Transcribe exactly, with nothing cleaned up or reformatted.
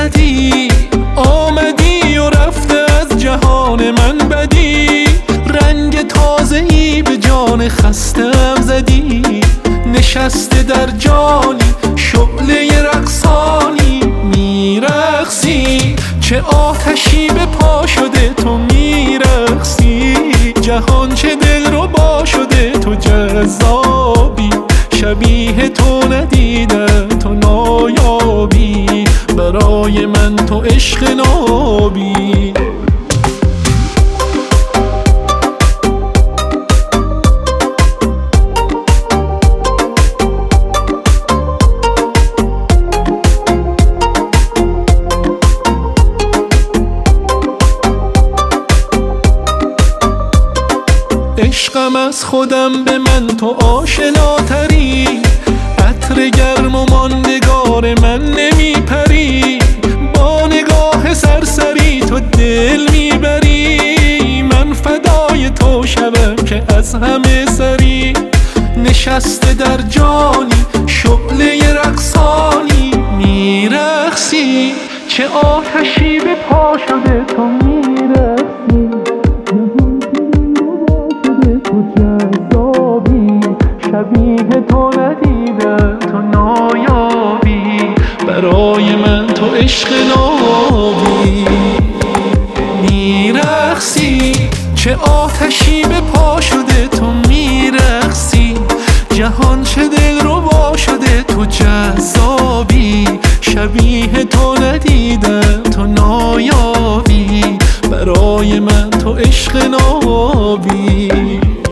زدی، آمدی و رفته از جهان من بدی. رنگ تازه‌ای به جان خستم زدی، نشسته در جانی شعله رقصانی میرقصی. چه آتشی به پا شده تو میرقصی، جهان چه دلربا شده تو جذابی. شبیه تو ندیدم تو نایابی، برای من تو عشق نابی. عشقم از خودم به من تو آشناتری، عطر گرم و ماندگار من نمیپری. با نگاه سرسری تو دل میبری، من فدای تو شوم که از همه سری. نشسته در جانی شعله رقصانی میرقصی، چه آتشی به پا شده تو میرقصی. شبیه تو ندیدم تو نایابی، برای من تو عشق نابی. میرقصی، چه آتشی به پا شده تو میرقصی. جهان چه دلربا شده تو جذابی، شبیه تو ندیدم تو نایابی، برای من تو عشق نابی.